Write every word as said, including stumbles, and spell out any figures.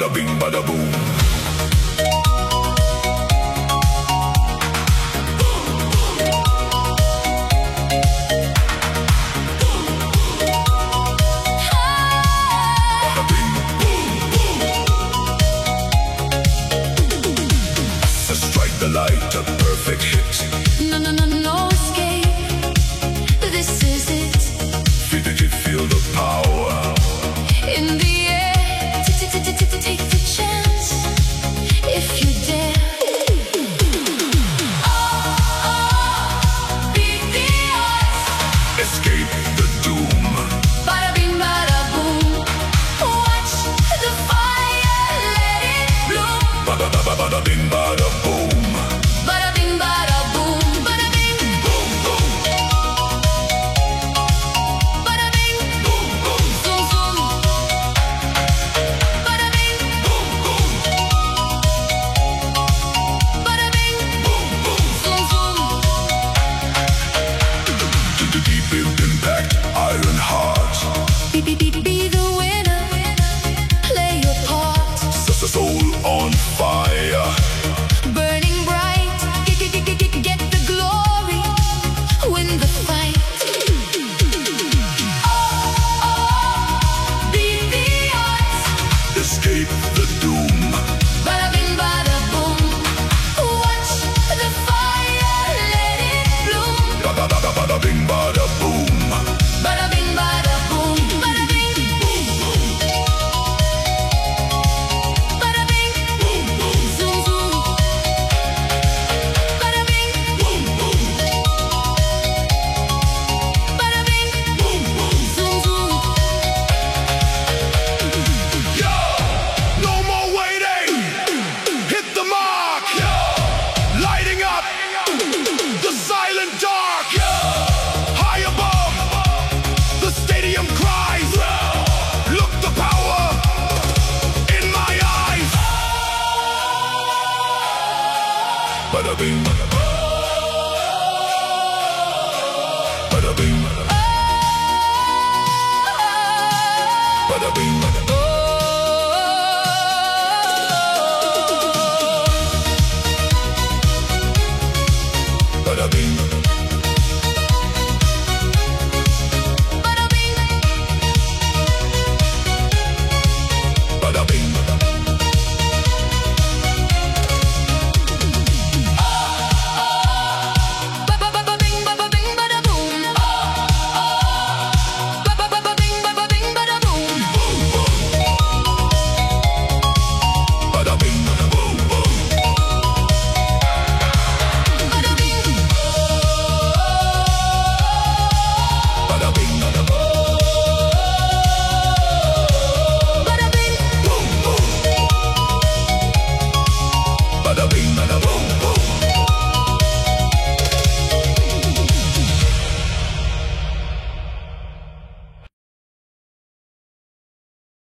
bada bing, bada boom. Light, a perfect hit. No, no, no, no escape. This is it. Feel the, feel the power in the air. Take the chance if you dare. Oh, oh, beat the odds. Escape the doom. Bada bing, bada boom. Watch the fire, let it bloom. Bada bada bada bing, bada boom. Be, be, be, be the winner, play your part. Set the soul on fire, burning bright. Get, get, get, get, get the glory, win the fight. Oh, oh, beat the odds. Escape the doom. Bada bing, bada boom. Watch the fire, let it bloom. Bada bada bada bing, bada boom. Bada bing, bada boom. Bada bing, bada bing, bada bing.